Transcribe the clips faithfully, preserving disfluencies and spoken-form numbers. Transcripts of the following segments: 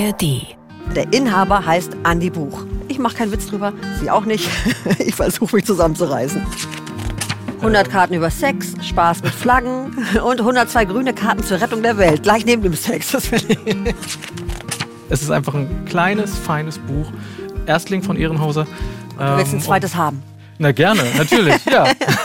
R D. Der Inhaber heißt Andi Buch. Ich mache keinen Witz drüber, Sie auch nicht. Ich versuche mich zusammenzureißen. hundert Karten über Sex, Spaß mit Flaggen und hundertzwei grüne Karten zur Rettung der Welt. Gleich neben dem Sex. Das ich. Es ist einfach ein kleines, feines Buch. Erstling von Ehrenhauser. Du willst ein zweites haben? Na gerne, natürlich, ja.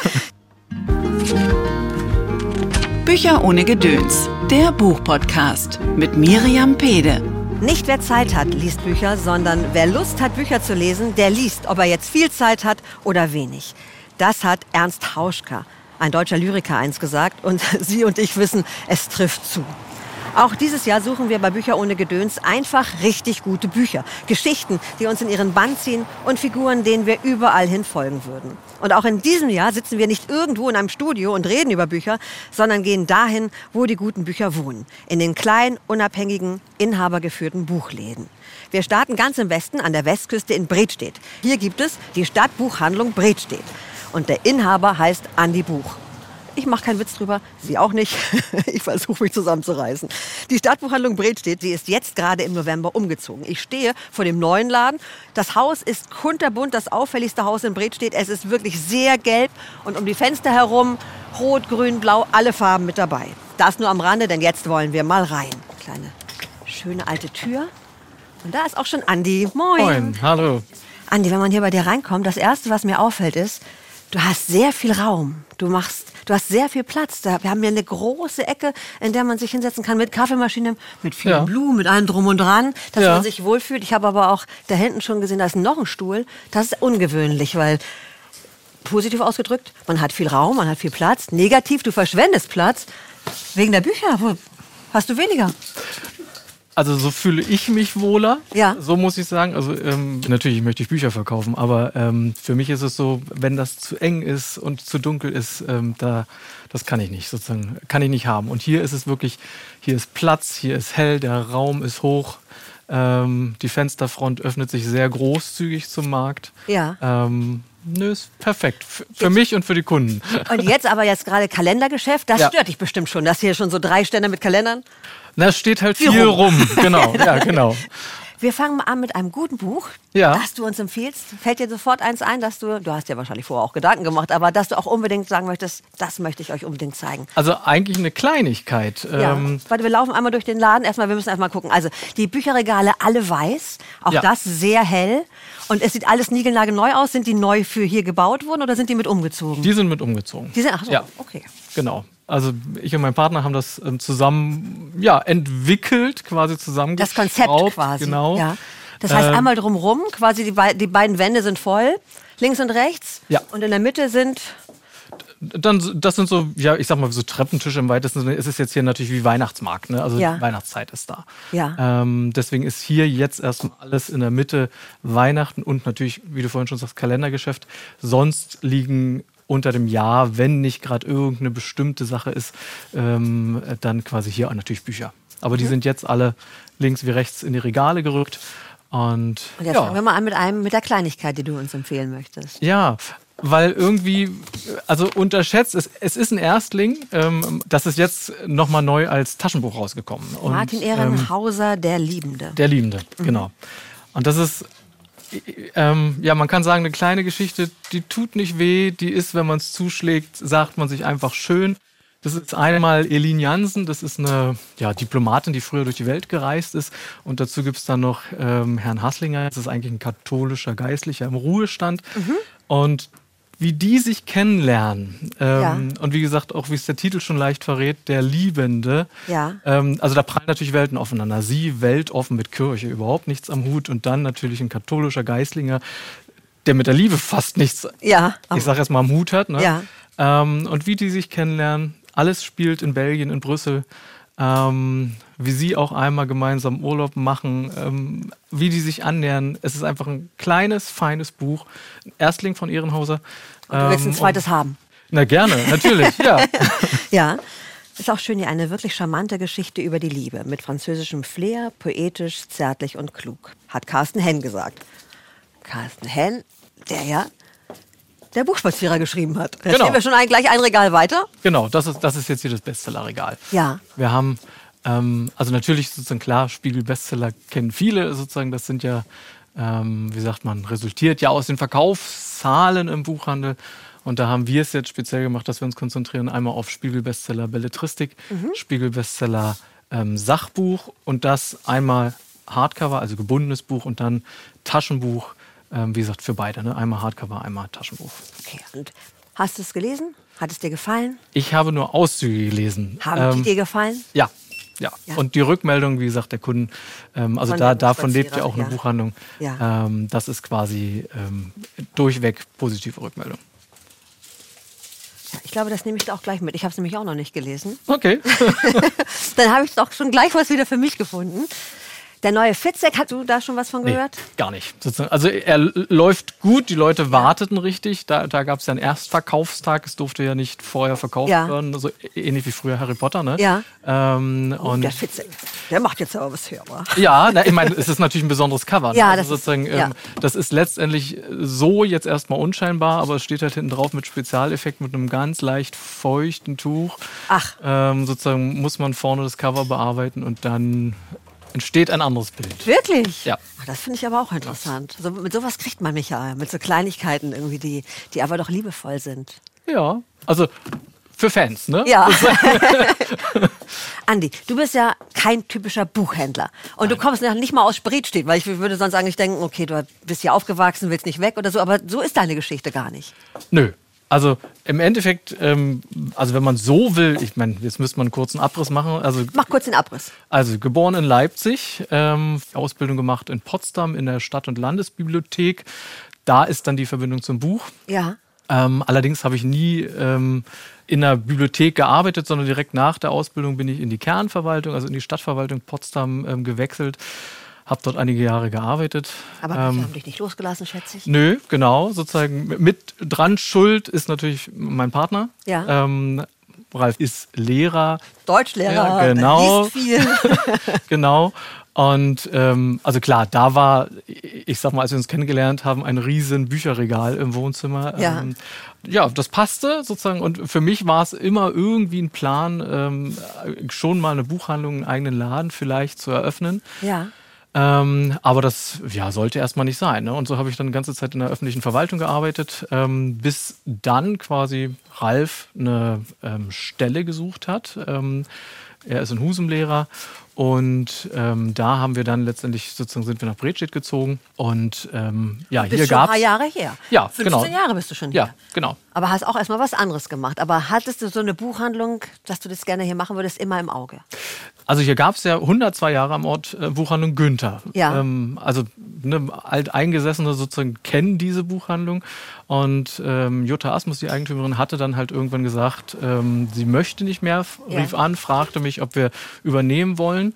Bücher ohne Gedöns. Der Buchpodcast mit Miriam Pede. Nicht wer Zeit hat, liest Bücher, sondern wer Lust hat, Bücher zu lesen, der liest, ob er jetzt viel Zeit hat oder wenig. Das hat Ernst Hauschka, ein deutscher Lyriker, einst gesagt. Und Sie und ich wissen, es trifft zu. Auch dieses Jahr suchen wir bei Bücher ohne Gedöns einfach richtig gute Bücher. Geschichten, die uns in ihren Bann ziehen und Figuren, denen wir überall hin folgen würden. Und auch in diesem Jahr sitzen wir nicht irgendwo in einem Studio und reden über Bücher, sondern gehen dahin, wo die guten Bücher wohnen. In den kleinen, unabhängigen, inhabergeführten Buchläden. Wir starten ganz im Westen an der Westküste in Bredstedt. Hier gibt es die Stadtbuchhandlung Bredstedt. Und der Inhaber heißt Andi Buch. Ich mache keinen Witz drüber, Sie auch nicht. Ich versuche mich zusammenzureißen. Die Stadtbuchhandlung Bredstedt, sie ist jetzt gerade im November umgezogen. Ich stehe vor dem neuen Laden. Das Haus ist kunterbunt, das auffälligste Haus in Bredstedt. Es ist wirklich sehr gelb und um die Fenster herum rot, grün, blau, alle Farben mit dabei. Das nur am Rande, denn jetzt wollen wir mal rein. Kleine, schöne alte Tür. Und da ist auch schon Andi. Moin. Moin, hallo. Andi, wenn man hier bei dir reinkommt, das Erste, was mir auffällt, ist, du hast sehr viel Raum. Du machst, du hast sehr viel Platz. Da, wir haben hier eine große Ecke, in der man sich hinsetzen kann mit Kaffeemaschine, mit vielen Ja. Blumen, mit allem drum und dran, dass Ja. man sich wohlfühlt. Ich habe aber auch da hinten schon gesehen, da ist noch ein Stuhl. Das ist ungewöhnlich, weil positiv ausgedrückt, man hat viel Raum, man hat viel Platz. Negativ, du verschwendest Platz wegen der Bücher. Wo hast du weniger? Also so fühle ich mich wohler, Ja. so muss ich sagen. Also ähm, natürlich möchte ich Bücher verkaufen, aber ähm, für mich ist es so, wenn das zu eng ist und zu dunkel ist, ähm, da, das kann ich nicht, sozusagen, kann ich nicht haben. Und hier ist es wirklich, hier ist Platz, hier ist hell, der Raum ist hoch, ähm, die Fensterfront öffnet sich sehr großzügig zum Markt. Ja. Ähm, nö, ist perfekt, F- für mich und für die Kunden. Und jetzt aber jetzt gerade Kalendergeschäft, das Ja. stört dich bestimmt schon, dass hier schon so drei Ständer mit Kalendern. Na, es steht halt Wie viel rum. rum, genau, ja, genau. Wir fangen mal an mit einem guten Buch, Ja. das du uns empfiehlst. Fällt dir sofort eins ein, dass du, du hast ja wahrscheinlich vorher auch Gedanken gemacht, aber dass du auch unbedingt sagen möchtest, das möchte ich euch unbedingt zeigen. Also eigentlich eine Kleinigkeit. Ja. Ähm, Warte, wir laufen einmal durch den Laden. Erstmal, wir müssen erstmal gucken. Also die Bücherregale alle weiß, auch Ja. das sehr hell. Und es sieht alles niegelnagelneu aus. Sind die neu für hier gebaut worden oder sind die mit umgezogen? die sind mit umgezogen. Die sind, ach so, Ja. okay. Genau. Also ich und mein Partner haben das ähm, zusammen ja, entwickelt, quasi zusammen. Das Konzept quasi. Genau. Ja. Das heißt, Ähm, einmal drumrum, quasi die, bei, die beiden Wände sind voll, links und rechts. Ja. Und in der Mitte sind, Dann, das sind so, ja, ich sag mal, so Treppentische im weitesten Sinne. Es ist jetzt hier natürlich wie Weihnachtsmarkt, ne? Also Ja. Weihnachtszeit ist da. Ja. Ähm, deswegen ist hier jetzt erstmal alles in der Mitte Weihnachten und natürlich, wie du vorhin schon sagst, Kalendergeschäft. Sonst liegen unter dem Jahr, wenn nicht gerade irgendeine bestimmte Sache ist, ähm, dann quasi hier auch natürlich Bücher. Aber die Mhm. sind jetzt alle links wie rechts in die Regale gerückt. Und, und jetzt ja. fangen wir mal an mit einem, mit der Kleinigkeit, die du uns empfehlen möchtest. Ja, weil irgendwie, also unterschätzt, es, es ist ein Erstling, ähm, das ist jetzt nochmal neu als Taschenbuch rausgekommen. Und, Martin ähm, Ehrenhauser, Der Liebende. Der Liebende, genau. Und das ist, ähm, ja, man kann sagen, eine kleine Geschichte, die tut nicht weh, die ist, wenn man es zuschlägt, sagt man sich einfach schön. Das ist einmal Elin Jansen, das ist eine ja, Diplomatin, die früher durch die Welt gereist ist. Und dazu gibt es dann noch ähm, Herrn Hasslinger, das ist eigentlich ein katholischer Geistlicher im Ruhestand. Und wie die sich kennenlernen, ähm, Ja. und wie gesagt, auch wie es der Titel schon leicht verrät, der Liebende. Ja. Ähm, also da prallen natürlich Welten aufeinander. Sie weltoffen mit Kirche, überhaupt nichts am Hut. Und dann natürlich ein katholischer Geistlicher, der mit der Liebe fast nichts, Ja. ich sag erst mal, am Hut hat. Ne? Ja. Ähm, und wie die sich kennenlernen, alles spielt in Belgien, in Brüssel. Ähm, wie sie auch einmal gemeinsam Urlaub machen, ähm, wie die sich annähern. Es ist einfach ein kleines, feines Buch. Erstling von Ehrenhauser. Und du willst ein Ähm, zweites und- haben. Na gerne, natürlich, ja. Ja. Ist auch schön, hier eine wirklich charmante Geschichte über die Liebe. Mit französischem Flair, poetisch, zärtlich und klug. Hat Carsten Henn gesagt. Carsten Henn, der ja der Buchspazierer geschrieben hat. Jetzt Genau. gehen wir schon ein, gleich ein Regal weiter. Genau, das ist, das ist jetzt hier das Bestsellerregal. Ja. Wir haben Ähm, also natürlich sozusagen klar, Spiegel-Bestseller kennen viele sozusagen. Das sind ja, ähm, wie sagt man, resultiert ja aus den Verkaufszahlen im Buchhandel. Und da haben wir es jetzt speziell gemacht, dass wir uns konzentrieren einmal auf Spiegel-Bestseller Belletristik, mhm. Spiegel-Bestseller ähm, Sachbuch und das einmal Hardcover, also gebundenes Buch und dann Taschenbuch, ähm, wie gesagt, für beide. Ne? Einmal Hardcover, einmal Taschenbuch. Okay, und hast du es gelesen? Hat es dir gefallen? Ich habe nur Auszüge gelesen. Haben ähm, die dir gefallen? Ja. Ja. ja, und die Rückmeldung, wie gesagt, der Kunden, ähm, also da, davon lebt ja auch eine ja. Buchhandlung. Ja. Ähm, das ist quasi ähm, durchweg positive Rückmeldung. Ja, ich glaube, das nehme ich da auch gleich mit. Ich habe es nämlich auch noch nicht gelesen. Okay. Dann habe ich doch schon gleich was wieder für mich gefunden. Der neue Fitzek, hast du da schon was von gehört? Nee, gar nicht. Also er läuft gut, die Leute warteten richtig. Da, da gab es ja einen Erstverkaufstag, es durfte ja nicht vorher verkauft ja. werden. So ähnlich wie früher Harry Potter, ne? Ja. Ähm, oh, und der Fitzek, der macht jetzt aber was her, wa? Ja, na, ich meine, es ist natürlich ein besonderes Cover. Ne? Ja, also das sozusagen, ist, ja. ähm, das ist letztendlich so jetzt erstmal unscheinbar, aber es steht halt hinten drauf mit Spezialeffekt, mit einem ganz leicht feuchten Tuch. Ach. Ähm, sozusagen muss man vorne das Cover bearbeiten und dann entsteht ein anderes Bild. Wirklich? Ja. Ach, das finde ich aber auch interessant. So, mit sowas kriegt man mich ja, mit so Kleinigkeiten irgendwie, die, die aber doch liebevoll sind. Ja, also für Fans, ne? Ja. Andi, du bist ja kein typischer Buchhändler. Und Nein. du kommst nicht mal aus Spreetstedt, weil ich würde sonst eigentlich denken, okay, du bist hier aufgewachsen, willst nicht weg oder so, aber so ist deine Geschichte gar nicht. Nö. Also im Endeffekt, ähm, also wenn man so will, ich meine, jetzt müsste man einen kurzen Abriss machen. Also, Mach kurz den Abriss. Also geboren in Leipzig, ähm, Ausbildung gemacht in Potsdam in der Stadt- und Landesbibliothek. Da ist dann die Verbindung zum Buch. Ja. Ähm, allerdings habe ich nie ähm, in der Bibliothek gearbeitet, sondern direkt nach der Ausbildung bin ich in die Kernverwaltung, also in die Stadtverwaltung Potsdam ähm, gewechselt. Habe dort einige Jahre gearbeitet. Aber Bücher ähm, haben dich nicht losgelassen, schätze ich? Nö, genau. Sozusagen mit dran schuld ist natürlich mein Partner. Ja. Ähm, Ralf ist Lehrer. Deutschlehrer, ja, genau. liest viel. Genau. Und ähm, also klar, da war, ich sag mal, als wir uns kennengelernt haben, ein riesen Bücherregal im Wohnzimmer. Ja, ähm, ja das passte sozusagen. Und für mich war es immer irgendwie ein Plan, ähm, schon mal eine Buchhandlung, einen eigenen Laden vielleicht zu eröffnen. Ja. Ähm, aber das ja, sollte erstmal nicht sein. Ne? Und so habe ich dann die ganze Zeit in der öffentlichen Verwaltung gearbeitet, ähm, bis dann quasi Ralf eine ähm, Stelle gesucht hat. Ähm, er ist ein Husumlehrer und ähm, da haben wir dann letztendlich sozusagen sind wir nach Bredstedt gezogen und ähm, ja, du bist hier schon gab's ein paar Jahre her. Ja, fünfzehn genau. Jahre bist du schon hier. Ja, genau. Aber hast auch erstmal was anderes gemacht. Aber hattest du so eine Buchhandlung, dass du das gerne hier machen würdest, immer im Auge? Also hier gab es ja hundertzwei Jahre am Ort äh, Buchhandlung Günther. Ja. Ähm, also ne, Alteingesessene sozusagen kennen diese Buchhandlung. Und ähm, Jutta Asmus, die Eigentümerin, hatte dann halt irgendwann gesagt, ähm, sie möchte nicht mehr, ja. rief an, fragte mich, ob wir übernehmen wollen.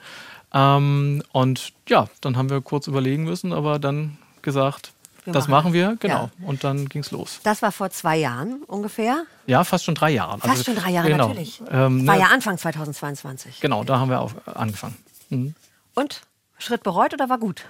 Ähm, und ja, dann haben wir kurz überlegen müssen, aber dann gesagt, wir das machen, machen wir, genau. Ja. Und dann ging's los. Das war vor zwei Jahren ungefähr? Ja, fast schon drei Jahre. Fast also, schon drei Jahre, genau. natürlich. Ähm, war ne, ja Anfang zweitausendzweiundzwanzig. Genau, da haben wir auch angefangen. Mhm. Und? Schritt bereut oder war gut?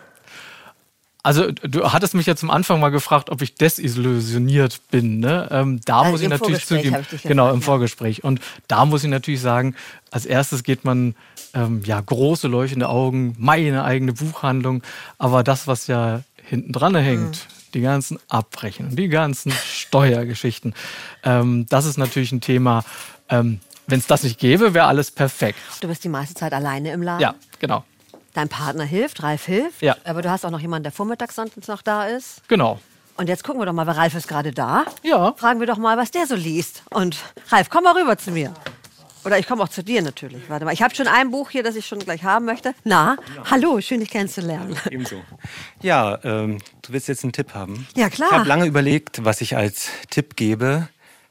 Also du hattest mich ja zum Anfang mal gefragt, ob ich desillusioniert bin. Ne? Ähm, da also muss ich natürlich zugeben, ich dich genau, gefragt, im ja. Vorgespräch. Und da muss ich natürlich sagen, als erstes geht man ähm, ja große leuchtende Augen, meine eigene Buchhandlung, aber das, was ja hinten dran hängt, mhm. die ganzen Abrechnungen, die ganzen Steuergeschichten, ähm, das ist natürlich ein Thema. Ähm, Wenn es das nicht gäbe, wäre alles perfekt. Du bist die meiste Zeit alleine im Laden? Ja, genau. Dein Partner hilft, Ralf hilft. Ja. Aber du hast auch noch jemanden, der vormittags sonst noch da ist. Genau. Und jetzt gucken wir doch mal, weil Ralf ist gerade da. Ja. Fragen wir doch mal, was der so liest. Und Ralf, komm mal rüber zu mir. Oder ich komme auch zu dir natürlich. Warte mal, ich habe schon ein Buch hier, das ich schon gleich haben möchte. Na, ja. Hallo, schön dich kennenzulernen. Hallo, ebenso. Ja, ähm, du willst jetzt einen Tipp haben? Ja, klar. Ich habe lange überlegt, was ich als Tipp gebe.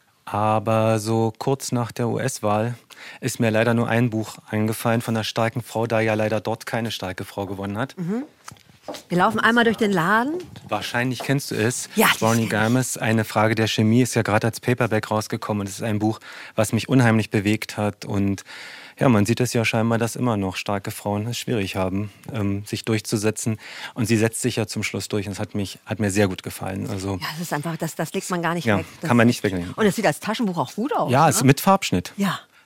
Aber so kurz nach der U S-Wahl ist mir leider nur ein Buch eingefallen von einer starken Frau, da ja leider dort keine starke Frau gewonnen hat. Mhm. Wir laufen einmal durch den Laden. Wahrscheinlich kennst du es. Ja, Ronnie Games, Eine Frage der Chemie, ist ja gerade als Paperback rausgekommen. Und es ist ein Buch, was mich unheimlich bewegt hat. Und ja, man sieht es ja scheinbar, dass immer noch starke Frauen es schwierig haben, ähm, sich durchzusetzen. Und sie setzt sich ja zum Schluss durch. Und das hat, mich, hat mir sehr gut gefallen. Also, ja, das ist einfach, das, das legt man gar nicht ja, weg. Das kann man nicht wegnehmen. Und es sieht als Taschenbuch auch gut aus. Ja, ne? es ist mit Farbschnitt. Ja.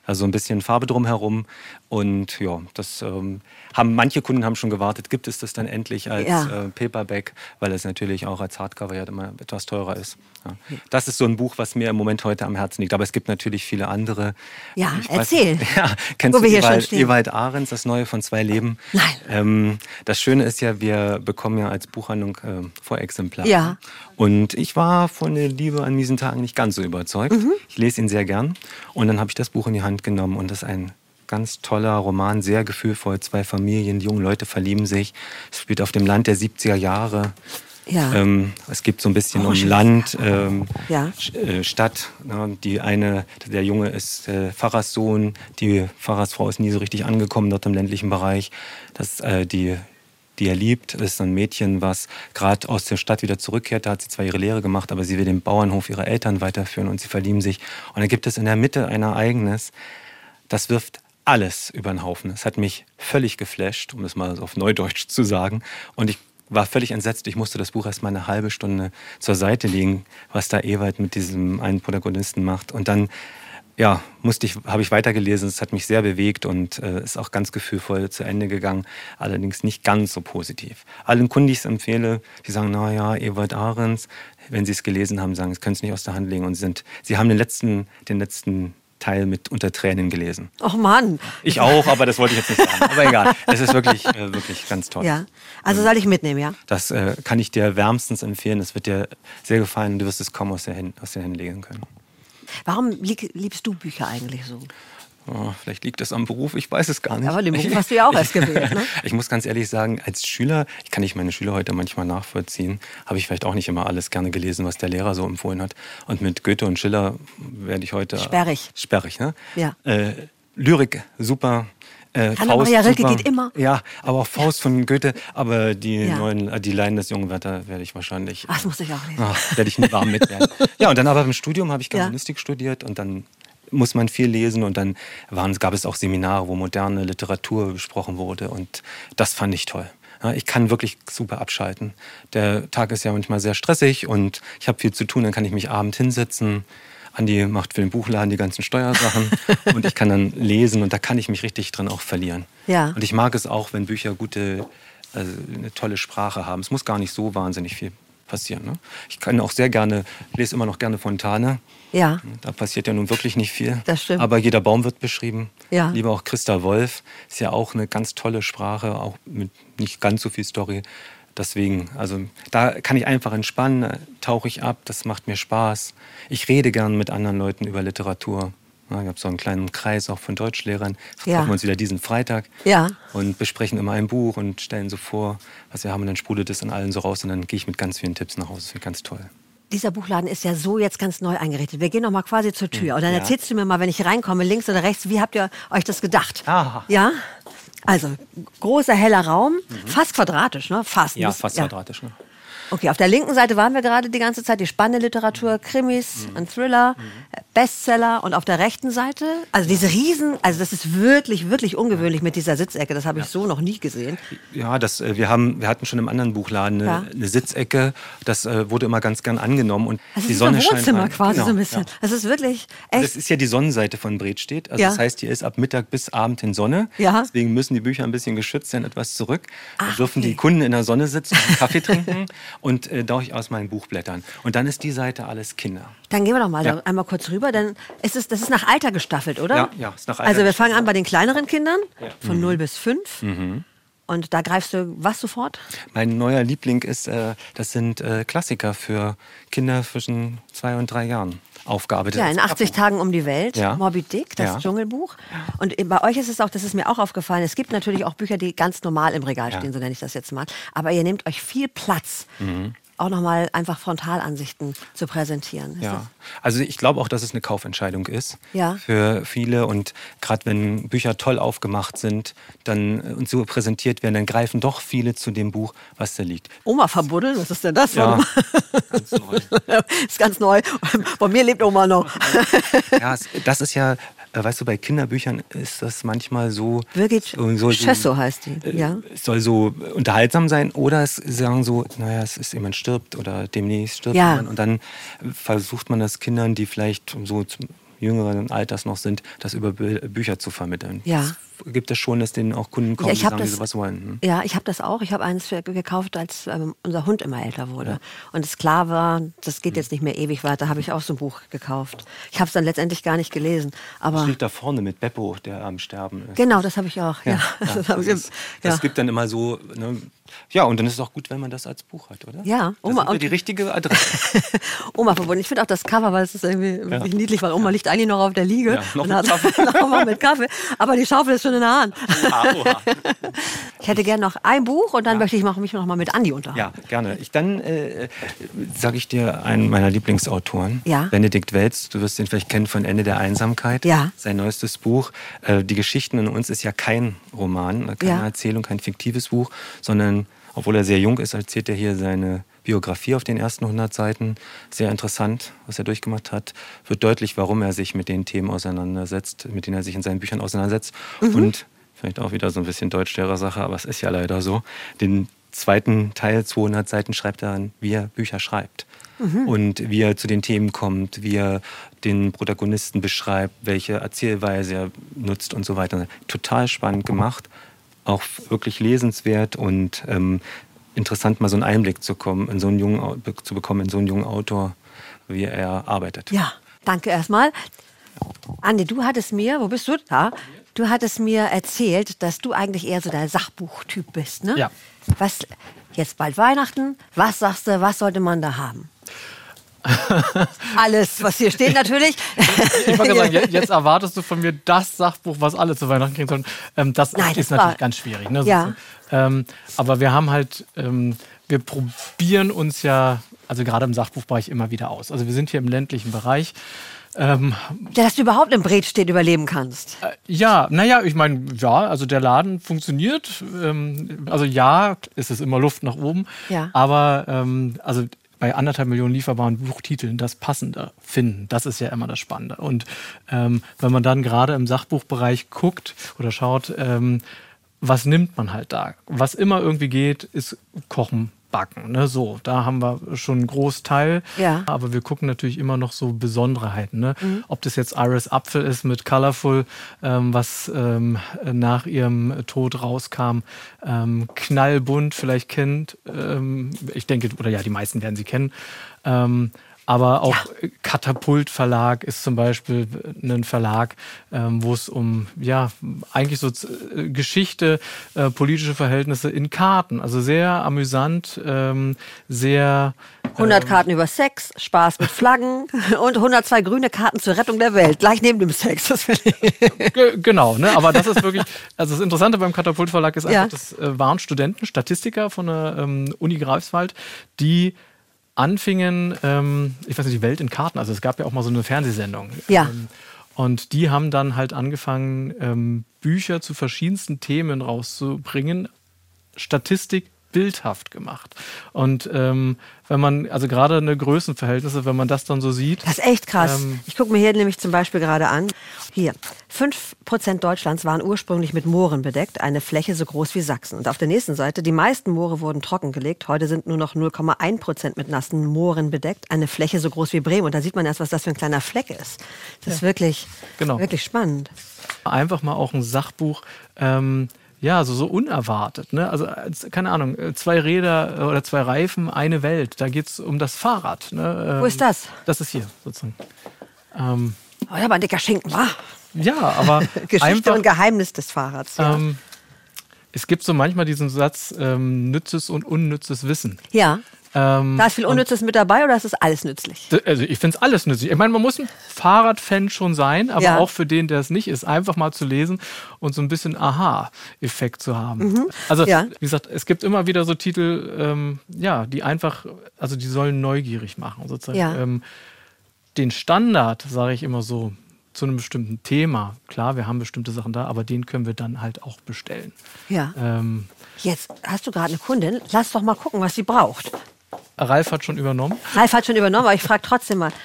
Also ein bisschen Farbe drumherum. Und ja, das ähm, haben manche Kunden haben schon gewartet, gibt es das dann endlich als ja. äh, Paperback, weil es natürlich auch als Hardcover ja immer etwas teurer ist. Ja. Das ist so ein Buch, was mir im Moment heute am Herzen liegt. Aber es gibt natürlich viele andere. Ja, ich erzähl. Weiß, ja, kennst Wo du wir Ewald, hier Ewald Ahrens, das Neue von Zwei Leben? Nein. Ähm, das Schöne ist ja, wir bekommen ja als Buchhandlung äh, Vorexemplare. Ja. Und ich war von der Liebe an diesen Tagen nicht ganz so überzeugt. Mhm. Ich lese ihn sehr gern. Und dann habe ich das Buch in die Hand genommen und das ist ein ganz toller Roman, sehr gefühlvoll. Zwei Familien, die jungen Leute verlieben sich. Es spielt auf dem Land der siebziger Jahre. Ja. Ähm, es gibt so ein bisschen oh, um Land, ähm, ja. äh, Stadt. Ne? Die eine, der Junge ist äh, Pfarrerssohn, die Pfarrersfrau ist nie so richtig angekommen dort im ländlichen Bereich. Das, äh, die, die er liebt, ist ein Mädchen, was gerade aus der Stadt wieder zurückkehrt. Da hat sie zwar ihre Lehre gemacht, aber sie will den Bauernhof ihrer Eltern weiterführen und sie verlieben sich. Und dann gibt es in der Mitte ein Ereignis, das wirft alles über den Haufen. Es hat mich völlig geflasht, um es mal auf Neudeutsch zu sagen. Und ich war völlig entsetzt. Ich musste das Buch erst mal eine halbe Stunde zur Seite legen, was da Ewald mit diesem einen Protagonisten macht. Und dann ja, musste ich, habe ich weitergelesen. Es hat mich sehr bewegt und äh, ist auch ganz gefühlvoll zu Ende gegangen. Allerdings nicht ganz so positiv. Allen Kunden, die ich es empfehle, die sagen, na ja, Ewald Ahrens, wenn sie es gelesen haben, sagen, sie können es nicht aus der Hand legen. Und sie, sind, sie haben den letzten, den letzten Teil mit unter Tränen gelesen. Och Mann. Ich auch, aber das wollte ich jetzt nicht sagen. Aber egal, es ist wirklich, äh, wirklich ganz toll. Ja, also soll ich mitnehmen, ja? Das äh, kann ich dir wärmstens empfehlen. Es wird dir sehr gefallen und du wirst es kaum aus, der Händen, aus den Händen legen können. Warum lieb, liebst du Bücher eigentlich so? Oh, vielleicht liegt das am Beruf, ich weiß es gar nicht. Aber den Beruf hast du ja auch erst gewählt, ne? Ich muss ganz ehrlich sagen, als Schüler, ich kann nicht meine Schüler heute manchmal nachvollziehen, habe ich vielleicht auch nicht immer alles gerne gelesen, was der Lehrer so empfohlen hat. Und mit Goethe und Schiller werde ich heute... Sperrig. Sperrig, ne? Ja. Äh, Lyrik, super. Äh, Hanna Maria Rilke geht immer. Ja, aber auch Faust von Goethe. Aber die ja. neuen, die Leiden des jungen Werther werde ich wahrscheinlich... Ach, das muss ich auch lesen. Ach, werde ich nie warm mit werden. Ja, und dann aber im Studium habe ich Germanistik ja. studiert und dann muss man viel lesen und dann waren, gab es auch Seminare, wo moderne Literatur besprochen wurde und das fand ich toll. Ja, ich kann wirklich super abschalten. Der Tag ist ja manchmal sehr stressig und ich habe viel zu tun, dann kann ich mich abends hinsetzen. Andi macht für den Buchladen die ganzen Steuersachen und ich kann dann lesen und da kann ich mich richtig drin auch verlieren. Ja. Und ich mag es auch, wenn Bücher gute, also eine tolle Sprache haben. Es muss gar nicht so wahnsinnig viel passieren. Ne? Ich kann auch sehr gerne, lese immer noch gerne Fontane. Ja. Da passiert ja nun wirklich nicht viel. Das stimmt. Aber jeder Baum wird beschrieben. Ja. Lieber auch Christa Wolf. Ist ja auch eine ganz tolle Sprache, auch mit nicht ganz so viel Story. Deswegen, also da kann ich einfach entspannen, tauche ich ab, das macht mir Spaß. Ich rede gern mit anderen Leuten über Literatur. Ja, ich habe so einen kleinen Kreis auch von Deutschlehrern. Jetzt ja. treffen wir uns wieder diesen Freitag ja. und besprechen immer ein Buch und stellen so vor, was wir haben. Und dann sprudelt es an allen so raus und dann gehe ich mit ganz vielen Tipps nach Hause. Das finde ich ganz toll. Dieser Buchladen ist ja so jetzt ganz neu eingerichtet. Wir gehen noch mal quasi zur Tür. Und dann ja. erzählst du mir mal, wenn ich reinkomme, links oder rechts, wie habt ihr euch das gedacht? Aha. Ja? Also, großer, heller Raum, mhm. fast quadratisch, ne? Fast. Ja, fast ja. quadratisch. Ne? Okay, auf der linken Seite waren wir gerade die ganze Zeit, die spannende Literatur, Krimis, mhm. ein Thriller, mhm. Bestseller. Und auf der rechten Seite, also diese Riesen, also das ist wirklich, wirklich ungewöhnlich mit dieser Sitzecke. Das habe ich ja. so noch nie gesehen. Ja, das, wir, haben, wir hatten schon im anderen Buchladen eine, ja. eine Sitzecke. Das äh, wurde immer ganz gern angenommen. Und also die ist Sonne ein Wohnzimmer scheint rein. quasi Genau, so ein bisschen. Ja. Das ist wirklich echt. Das ist ja die Sonnenseite von Bredstedt. Also ja. das heißt, hier ist ab Mittag bis Abend in Sonne. Ja. Deswegen müssen die Bücher ein bisschen geschützt sein, etwas zurück. Ach, da dürfen okay. die Kunden in der Sonne sitzen, Kaffee trinken und äh, durchaus mal ein Buch blättern. Und dann ist die Seite alles Kinder. Dann gehen wir doch mal ja. da einmal kurz rüber. Dann ist es, das ist nach Alter gestaffelt, oder? Ja, ja, ist nach Alter Also wir gestaffelt. fangen an bei den kleineren Kindern, ja. von mhm. null bis fünf. Mhm. Und da greifst du was sofort? Mein neuer Liebling ist, äh, das sind äh, Klassiker für Kinder zwischen zwei und drei Jahren. Aufgearbeitet. Ja, in achtzig Tagen um die Welt, ja. Moby Dick, das ja. Dschungelbuch. Und bei euch ist es auch, das ist mir auch aufgefallen, es gibt natürlich auch Bücher, die ganz normal im Regal stehen, ja. so nenne ich das jetzt mal. Aber ihr nehmt euch viel Platz, mhm. auch nochmal einfach Frontalansichten zu präsentieren. Ist ja, also ich glaube auch, dass es eine Kaufentscheidung ist ja. für viele. Und gerade wenn Bücher toll aufgemacht sind dann, und so präsentiert werden, dann greifen doch viele zu dem Buch, was da liegt. Oma verbuddeln, was ist denn das? Ja, ganz neu. ist ganz neu. Bei mir lebt Oma noch. Ja, das ist ja, weißt du, bei Kinderbüchern ist das manchmal so... Birgit so, so, Schesso heißt die, ja. Es soll so unterhaltsam sein oder es sagen so, naja, es ist jemand stirbt oder demnächst stirbt ja. jemand. Und dann versucht man das Kindern, die vielleicht so jüngeren Alters noch sind, das über Bü- Bücher zu vermitteln. Ja. Das gibt es schon, dass denen auch Kunden kommen, Ja, ich die hab sagen, die das- sowas wollen. Hm? Ja, ich habe das auch. Ich habe eins für- gekauft, als ähm, unser Hund immer älter wurde. Und es klar war, das geht jetzt nicht mehr ewig weiter, habe ich auch so ein Buch gekauft. Ich habe es dann letztendlich gar nicht gelesen. Das Aber steht da vorne mit Beppo, der am Sterben ist. genau, das habe ich auch. Ja. Ja, das ja, hab ich, das, ist, das ja. gibt dann immer so, ne? Ja, und dann ist es auch gut, wenn man das als Buch hat, oder? Ja, das Oma, ist und- die richtige Adresse. Oma verbunden. Ich finde auch das Cover, weil es ist irgendwie wirklich niedlich, weil Oma liegt eigentlich noch auf der Liege Ja, noch und mit hat Kaffee. noch mit Kaffee. Aber die Schaufel ist schon in der Hand. Ah, oha. Ich hätte gerne noch ein Buch und dann möchte ich noch- mich noch mal mit Andi unterhalten. Ja, gerne. Ich, dann äh, sage ich dir einen meiner Lieblingsautoren, Ja. Benedikt Welz. Du wirst ihn vielleicht kennen von Ende der Einsamkeit. Ja. Sein neuestes Buch. Äh, die Geschichten in uns ist ja kein Roman, keine Ja. Erzählung, kein fiktives Buch, sondern, obwohl er sehr jung ist, erzählt er hier seine Biografie auf den ersten hundert Seiten. Sehr interessant, was er durchgemacht hat. Wird deutlich, warum er sich mit den Themen auseinandersetzt, mit denen er sich in seinen Büchern auseinandersetzt. Mhm. Und vielleicht auch wieder so ein bisschen Deutsch-Lehrer-Sache, aber es ist ja leider so. Den zweiten Teil, zweihundert Seiten, schreibt er an, wie er Bücher schreibt. Mhm. Und wie er zu den Themen kommt, wie er den Protagonisten beschreibt, welche Erzählweise er nutzt und so weiter. Total spannend gemacht, auch wirklich lesenswert und ähm, interessant, mal so einen Einblick zu, kommen, in so einen jungen, Au- zu bekommen in so einen jungen Autor, wie er arbeitet. Ja, danke erstmal. Andi, du hattest mir, wo bist du? Da. Du hattest mir erzählt, dass du eigentlich eher so der Sachbuchtyp bist, ne? Ja. Was, jetzt bald Weihnachten, was sagst du, was sollte man da haben? Alles, was hier steht natürlich. Ich wollte sagen, je- jetzt erwartest du von mir das Sachbuch, was alle zu Weihnachten kriegen sollen. Ähm, das Nein, ist das war- natürlich ganz schwierig. Ne? Ja. Ähm, aber wir haben halt, ähm, wir probieren uns ja, also gerade im Sachbuchbereich immer wieder aus. Also wir sind hier im ländlichen Bereich. Ähm, Dass du überhaupt im Bredstedt überleben kannst. äh, ja, naja, ich meine, ja, also der Laden funktioniert. Ähm, also ja, ist es immer Luft nach oben. Ja. Aber ähm, also bei anderthalb Millionen lieferbaren Buchtiteln das Passende finden, das ist ja immer das Spannende. Und ähm, wenn man dann gerade im Sachbuchbereich guckt oder schaut, ähm, was nimmt man halt da? Was immer irgendwie geht, ist Kochen, Backen. Ne? So, da haben wir schon einen Großteil. Ja. Aber wir gucken natürlich immer noch so Besonderheiten. Ne? Mhm. Ob das jetzt Iris Apfel ist mit Colorful, ähm, was ähm, nach ihrem Tod rauskam. Ähm, knallbunt, vielleicht kennt, ähm, ich denke, oder ja, die meisten werden sie kennen. Ähm, aber auch ja. Katapult Verlag ist zum Beispiel ein Verlag, ähm, wo es um ja eigentlich so äh, Geschichte, äh, politische Verhältnisse in Karten, also sehr amüsant, ähm, sehr hundert Karten über Sex, Spaß mit Flaggen und hundertzwei grüne Karten zur Rettung der Welt, gleich neben dem Sex. Das G- genau, ne? Aber das ist wirklich, also das Interessante beim Katapult Verlag ist einfach, Ja. das äh, waren Studenten, Statistiker von der ähm, Uni Greifswald, die anfingen, ähm, ich weiß nicht, die Welt in Karten, also es gab ja auch mal so eine Fernsehsendung. Ja. Ähm, und die haben dann halt angefangen, ähm, Bücher zu verschiedensten Themen rauszubringen, Statistik bildhaft gemacht. Und ähm, wenn man, also gerade eine Größenverhältnisse, wenn man das dann so sieht. Das ist echt krass. Ähm, ich gucke mir hier nämlich zum Beispiel gerade an. Hier, fünf Prozent Deutschlands waren ursprünglich mit Mooren bedeckt, eine Fläche so groß wie Sachsen. Und auf der nächsten Seite, die meisten Moore wurden trockengelegt. Heute sind nur noch null Komma eins Prozent mit nassen Mooren bedeckt, eine Fläche so groß wie Bremen. Und da sieht man erst, was das für ein kleiner Fleck ist. Das ist wirklich, Genau. wirklich spannend. Einfach mal auch ein Sachbuch, ähm, ja, so, so unerwartet. Ne? Also, als- keine Ahnung, äh, zwei Räder äh, oder zwei Reifen, eine Welt. Da geht es um das Fahrrad. Ne? Ähm, Wo ist das? Das ist hier sozusagen. Ähm, Oh, ja, aber ein dicker Schinken, wa? ja, aber Geschichte einfach, und Geheimnis des Fahrrads. Ja. ähm, es gibt so manchmal diesen Satz, ähm, nützes und unnützes Wissen. ja. Ähm, Da ist viel Unnützes mit dabei oder ist das alles nützlich? D- Also ich finde es alles nützlich. Ich meine, man muss ein Fahrradfan schon sein, aber Ja. auch für den, der es nicht ist, einfach mal zu lesen und so ein bisschen Aha-Effekt zu haben. Also Ja. wie gesagt, es gibt immer wieder so Titel, ähm, ja, die einfach, also die sollen neugierig machen sozusagen. Ja. Ähm, den Standard, sage ich immer so, zu einem bestimmten Thema. Klar, wir haben bestimmte Sachen da, aber den können wir dann halt auch bestellen. Ja. Ähm, Jetzt hast du gerade eine Kundin. Lass doch mal gucken, was sie braucht. Ralf hat schon übernommen. Ralf hat schon übernommen, aber ich frage trotzdem mal.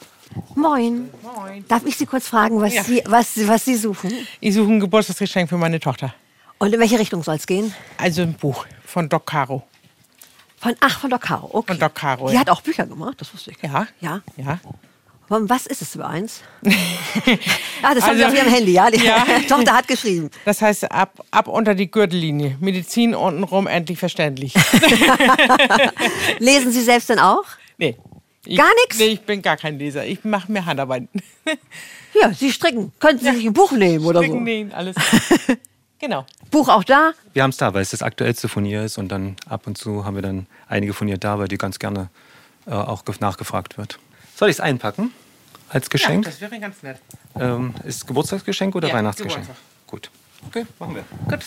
Moin. Moin. Darf ich Sie kurz fragen, was, Ja. Sie, was, Sie- was Sie suchen? Ich suche ein Geburtstagsgeschenk für meine Tochter. Und in welche Richtung soll es gehen? Also ein Buch von Doc Caro. Von, ach, von Doc Caro. Okay. Von Doc Caro, Die ja. hat auch Bücher gemacht, das wusste ich. Ja. Ja. Ja. Was ist es für eins? ah, das haben Sie Also, auf Ihrem Handy, ja? Die ja. Tochter hat geschrieben. Das heißt, ab, ab unter die Gürtellinie. Medizin untenrum endlich verständlich. Lesen Sie selbst denn auch? Nee. Ich, Gar nichts? Nee, ich bin gar kein Leser. Ich mache mir Handarbeiten. Ja, Sie stricken. Könnten Sie sich ein Buch nehmen oder Stricken, so? nähen, alles. Genau. Buch auch da? Wir haben es da, weil es das aktuellste von ihr ist und dann ab und zu haben wir dann einige von ihr da, weil die ganz gerne äh, auch ge- nachgefragt wird. Soll ich es einpacken als Geschenk? Ja, das wäre ganz nett. ähm, ist Geburtstagsgeschenk oder Ja, Weihnachtsgeschenk? Geburtstag. Gut. Okay, machen wir. Gut.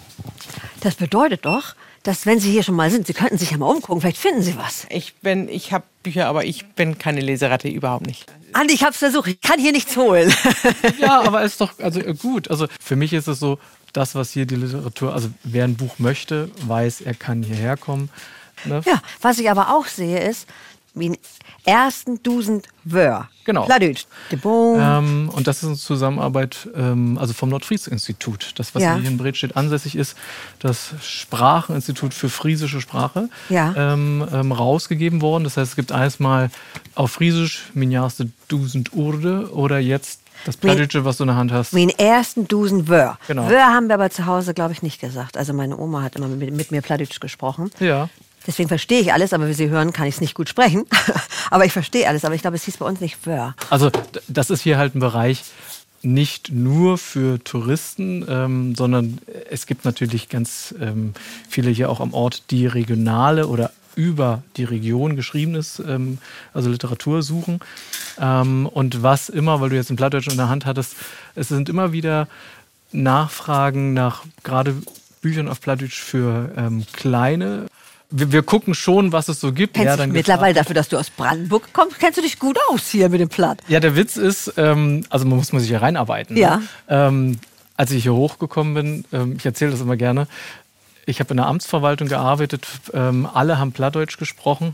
Das bedeutet doch, dass wenn Sie hier schon mal sind, Sie könnten sich ja mal umgucken, vielleicht finden Sie was. Ich bin, ich habe Bücher, aber ich bin keine Leseratte, überhaupt nicht. Andi, ich hab's versucht, ich kann hier nichts holen. Ja, aber ist doch also äh, gut. Also für mich ist es so, das, was hier die Literatur, also wer ein Buch möchte, weiß, er kann hierher kommen. Ne? Ja, was ich aber auch sehe, ist, wie den ersten Dusend Wör. Genau. Plattdeutsch. De Bon. Ähm, und das ist eine Zusammenarbeit ähm, also vom Nordfries-Institut. Das, was Ja. hier in Bredstedt ansässig ist, das Spracheninstitut für friesische Sprache, Ja. ähm, ähm, rausgegeben worden. Das heißt, es gibt einmal auf Friesisch Minjaste Dusend Urde oder jetzt das Plattdeutsche, was du in der Hand hast. Wie den ersten Dusend Wör. Genau. Wör haben wir aber zu Hause, glaube ich, nicht gesagt. Also meine Oma hat immer mit, mit mir Plattdeutsch gesprochen. Ja. Deswegen verstehe ich alles, aber wie Sie hören, kann ich es nicht gut sprechen. aber ich verstehe alles, aber ich glaube, es hieß bei uns nicht Wör. Also d- das ist hier halt ein Bereich nicht nur für Touristen, ähm, sondern es gibt natürlich ganz ähm, viele hier auch am Ort, die regionale oder über die Region geschriebenes, ähm, also Literatur suchen. Ähm, und was immer, weil du jetzt ein Plattdeutsch in der Hand hattest, es sind immer wieder Nachfragen nach gerade Büchern auf Plattdeutsch für ähm, kleine. Wir, wir gucken schon, was es so gibt. Kennst Ja, du dann dich gibt's mittlerweile dafür, dass du aus Brandenburg kommst, kennst du dich gut aus hier mit dem Platt. Ja, der Witz ist, ähm, also man muss man sich hier reinarbeiten. Ja. Ne? Ähm, als ich hier hochgekommen bin, ähm, ich erzähle das immer gerne, ich habe in der Amtsverwaltung gearbeitet, ähm, alle haben Plattdeutsch gesprochen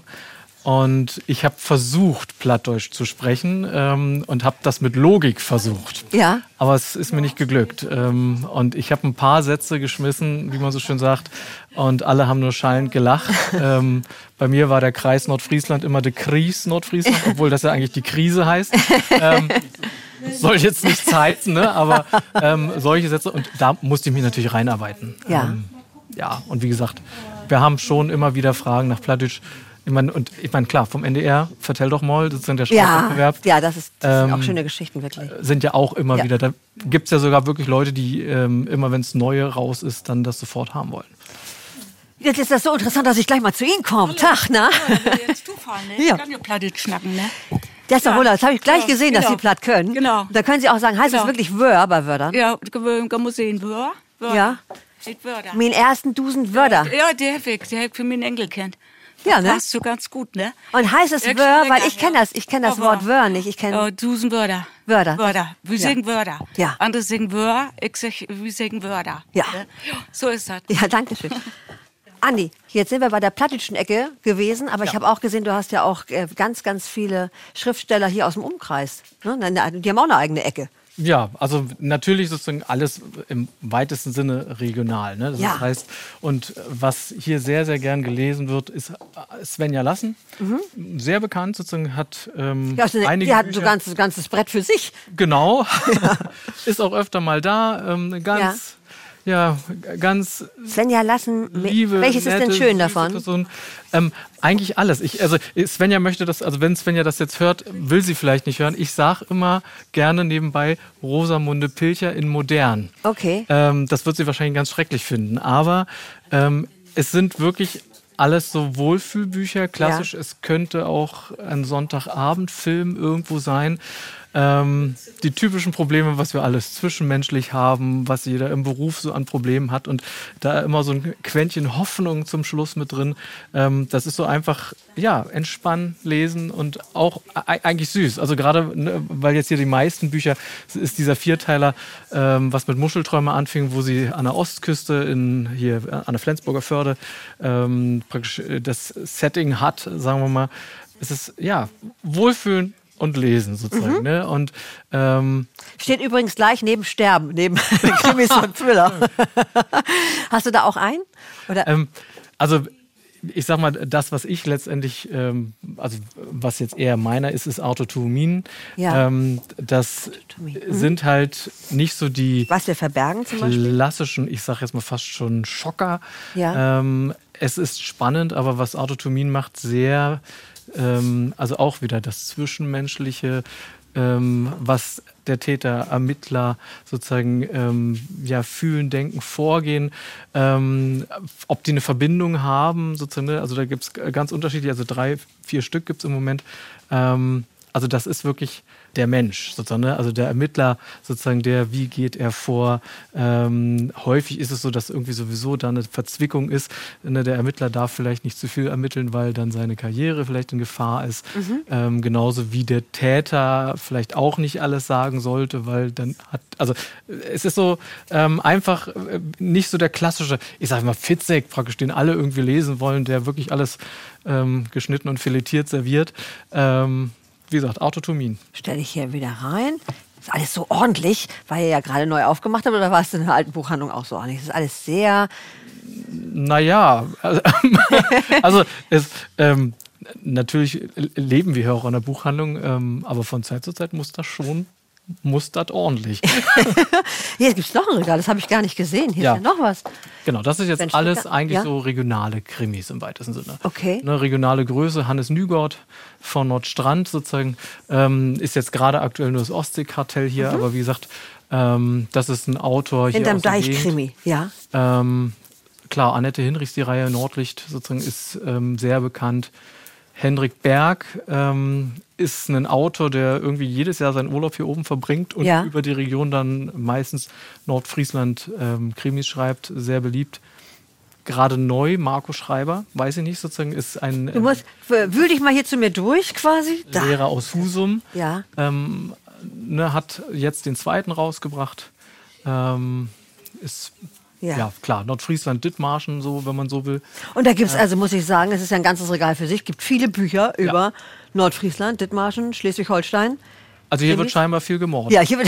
und ich habe versucht, Plattdeutsch zu sprechen ähm, und habe das mit Logik versucht. Ja. Aber es ist mir nicht geglückt. Ähm, und ich habe ein paar Sätze geschmissen, wie man so schön sagt, und alle haben nur schallend gelacht. ähm, bei mir war der Kreis Nordfriesland immer der Kries Nordfriesland, obwohl das ja eigentlich die Krise heißt. Ähm, soll jetzt nichts heißen, ne? Aber ähm, solche Sätze, und da musste ich mich natürlich reinarbeiten. Ja. Ähm, ja, und wie gesagt, wir haben schon immer wieder Fragen nach Plattdeutsch. Ich meine, und ich meine, klar, vom N D R, vertell doch mal, das ist der Ja, Sprachwettbewerb. ja, das, ist, das sind Ähm, auch schöne Geschichten, wirklich. Sind ja auch immer Ja. wieder, da gibt es ja sogar wirklich Leute, die ähm, immer, wenn es Neue raus ist, dann das sofort haben wollen. Jetzt ist das so interessant, dass ich gleich mal zu Ihnen komme. Tag, na? Jetzt du fahren, ne? Ja. Ich kann ja Plattdeutsch schnacken, ne? Das ist doch Ja. wunderbar. Das habe ich gleich Ja, gesehen, dass genau. Sie platt können. Genau. Und da können Sie auch sagen, heißt es Genau. wirklich Wör bei Wördern? Ja, man muss sehen, Wör. Wör. Ja. Steht Wörter. Mein ersten Dusend Wörter. Ja, der habe ich, der hab ich für meinen Enkel kennt. Ja, ne? Passt so ganz gut, ne? Und heißt es Ja, Wör, weil länger, ich kenne ja. das, ich kenne das Ja, Wort Wör. Wör nicht. Ich kenne Ja, Dusen Wörter. Wörter. Wörter. Wir Ja. singen Wörter. Ja. Andere singen Wör, ich sag, wir singen Wörter. Ja. Ne? So ist das. Ja, danke schön. Andi, jetzt sind wir bei der plattdeutschen Ecke gewesen, aber ich habe auch gesehen, du hast ja auch äh, ganz, ganz viele Schriftsteller hier aus dem Umkreis. Ne? Na, Die haben auch eine eigene Ecke. Ja, also natürlich sozusagen alles im weitesten Sinne regional. Ne? Das Ja. heißt, und was hier sehr, sehr gern gelesen wird, ist Svenja Lassen. Sehr bekannt, sozusagen hat ähm, Ja, also eine, einige die hatten so Bücher- ein ganzes, ganzes Brett für sich. Genau. Ist auch öfter mal da. Ähm, eine ganz, ja. ganz Svenja Lassen, me- liebe, welches ist denn nette, schön süße davon? Person. Ähm, eigentlich alles. Ich, also Svenja möchte das, also wenn Svenja das jetzt hört, will sie vielleicht nicht hören. Ich sage immer gerne nebenbei Rosamunde Pilcher in modern. Okay. Ähm, das wird sie wahrscheinlich ganz schrecklich finden. Aber ähm, es sind wirklich alles so Wohlfühlbücher, klassisch. Ja. Es könnte auch ein Sonntagabendfilm irgendwo sein. Ähm, die typischen Probleme, was wir alles zwischenmenschlich haben, was jeder im Beruf so an Problemen hat und da immer so ein Quäntchen Hoffnung zum Schluss mit drin. Ähm, das ist so einfach, ja, entspannen, lesen und auch e- eigentlich süß. Also gerade, ne, weil jetzt hier die meisten Bücher, es ist dieser Vierteiler, ähm, was mit Muschelträume anfing, wo sie an der Ostküste in hier an der Flensburger Förde ähm, praktisch äh, das Setting hat, sagen wir mal. Es ist ja Wohlfühlen und lesen sozusagen. Mhm. Ne? Und ähm, Steht übrigens gleich neben Sterben, neben Krimis und Thriller. Hast du da auch einen? Oder? ähm, also ich sag mal, das, was ich letztendlich, ähm, also was jetzt eher meiner ist, ist Autotomien. Ja. Ähm, das Mhm. sind halt nicht so die Was wir verbergen zum Beispiel? klassischen, ich sag jetzt mal fast schon Schocker. Ja. Ähm, es ist spannend, aber was Autotomien macht, sehr, ähm, also auch wieder das Zwischenmenschliche, ähm, was der Täter, Ermittler sozusagen ähm, ja, fühlen, denken, vorgehen, ähm, ob die eine Verbindung haben, sozusagen, ne? Also da gibt es ganz unterschiedliche, also drei, vier Stück gibt es im Moment. Ähm, also das ist wirklich der Mensch, sozusagen, ne? Also der Ermittler, sozusagen der, wie geht er vor. Ähm, häufig ist es so, dass irgendwie sowieso da eine Verzwickung ist. Ne? Der Ermittler darf vielleicht nicht zu viel ermitteln, weil dann seine Karriere vielleicht in Gefahr ist. Mhm. Ähm, genauso wie der Täter vielleicht auch nicht alles sagen sollte, weil dann hat, also es ist so ähm, einfach äh, nicht so der klassische, ich sage mal Fitzek praktisch, den alle irgendwie lesen wollen, der wirklich alles ähm, geschnitten und filetiert serviert. Ähm, Wie gesagt, Autotomien. Stelle ich hier wieder rein. Ist alles so ordentlich, weil ihr ja gerade neu aufgemacht habt, oder war es in der alten Buchhandlung auch so ordentlich? Das ist alles sehr... Naja, also, also es, ähm, natürlich leben wir hier auch in der Buchhandlung, ähm, aber von Zeit zu Zeit muss das schon, muss das ordentlich. Hier gibt es noch ein Regal, das habe ich gar nicht gesehen. Hier Ja. ist ja noch was. Genau, das ist jetzt Wenn alles Stücke- eigentlich ja? so regionale Krimis im weitesten Sinne. Okay. Ne, regionale Größe, Hannes Nygott von Nordstrand sozusagen, ähm, ist jetzt gerade aktuell nur das Ostseekartell hier, Mhm. aber wie gesagt, ähm, das ist ein Autor hier Hinterm aus der Deich Gegend. Krimi, ja. Ähm, klar, Annette Hinrichs, die Reihe Nordlicht sozusagen ist ähm, sehr bekannt. Hendrik Berg ähm, ist ein Autor, der irgendwie jedes Jahr seinen Urlaub hier oben verbringt und Ja. über die Region dann meistens Nordfriesland ähm, Krimis schreibt, sehr beliebt. Gerade neu, Marco Schreiber, weiß ich nicht, sozusagen ist ein Du musst, wühl dich mal hier zu mir durch quasi. Da. Lehrer aus Husum. Ja. Ähm, ne, hat jetzt den zweiten rausgebracht. Ähm, ist Ja. ja. klar, Nordfriesland, Dithmarschen, so, wenn man so will. Und da gibt es, also muss ich sagen, es ist ja ein ganzes Regal für sich, gibt viele Bücher über Ja. Nordfriesland, Dithmarschen, Schleswig-Holstein. Also hier Krimis? wird scheinbar viel gemordet. Ja, hier wird.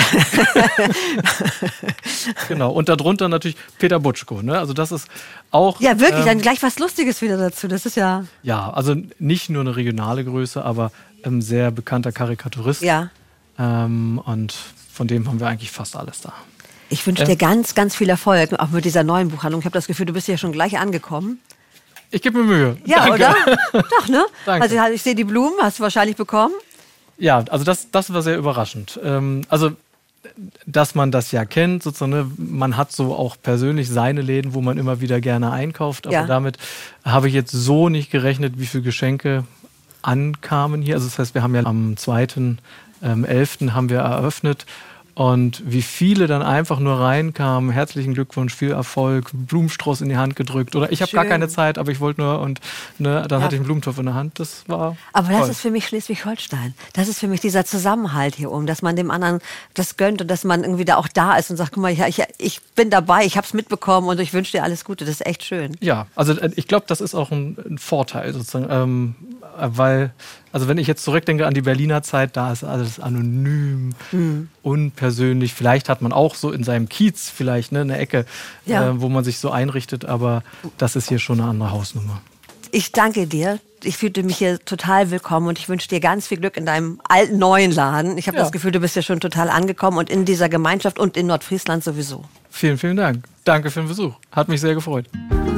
Genau. Und darunter natürlich Peter Butschko. Ne? Also das ist auch. Ja, wirklich, ähm, dann gleich was Lustiges wieder dazu. Das ist ja. Ja, also nicht nur eine regionale Größe, aber ähm, sehr bekannter Karikaturist. Ja. Ähm, und von dem haben wir eigentlich fast alles da. Ich wünsche Ja. dir ganz, ganz viel Erfolg, auch mit dieser neuen Buchhandlung. Ich habe das Gefühl, du bist ja schon gleich angekommen. Ich gebe mir Mühe. Ja, Danke. oder? Doch, ne? Danke. Also ich sehe die Blumen, hast du wahrscheinlich bekommen. Ja, also das, das war sehr überraschend. Ähm, also, dass man das ja kennt, sozusagen, ne? Man hat so auch persönlich seine Läden, wo man immer wieder gerne einkauft. Aber Ja. damit habe ich jetzt so nicht gerechnet, wie viele Geschenke ankamen hier. Also das heißt, wir haben ja am zweiten elften haben wir eröffnet. Und wie viele dann einfach nur reinkamen, herzlichen Glückwunsch, viel Erfolg, Blumenstrauß in die Hand gedrückt. Oder ich habe gar Schön. keine Zeit, aber ich wollte nur und ne, dann Ja. hatte ich einen Blumentopf in der Hand. Das war Aber das toll. ist für mich Schleswig-Holstein. Das ist für mich dieser Zusammenhalt hier oben, dass man dem anderen das gönnt und dass man irgendwie da auch da ist und sagt, guck mal, ja, ich, ich bin dabei, ich habe es mitbekommen und ich wünsche dir alles Gute. Das ist echt schön. Ja, also äh, ich glaube, das ist auch ein, ein Vorteil sozusagen, ähm, äh, weil, also wenn ich jetzt zurückdenke an die Berliner Zeit, da ist alles anonym, Mhm. unpersönlich. Vielleicht hat man auch so in seinem Kiez vielleicht ne, eine Ecke, Ja. äh, wo man sich so einrichtet, aber das ist hier schon eine andere Hausnummer. Ich danke dir. Ich fühlte mich hier total willkommen und ich wünsche dir ganz viel Glück in deinem alten, neuen Laden. Ich habe Ja. das Gefühl, du bist ja schon total angekommen und in dieser Gemeinschaft und in Nordfriesland sowieso. Vielen, vielen Dank. Danke für den Besuch. Hat mich sehr gefreut.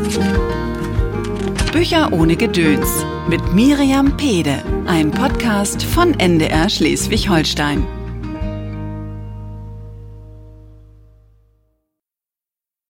Bücher ohne Gedöns mit Miriam Pede, ein Podcast von N D R Schleswig-Holstein.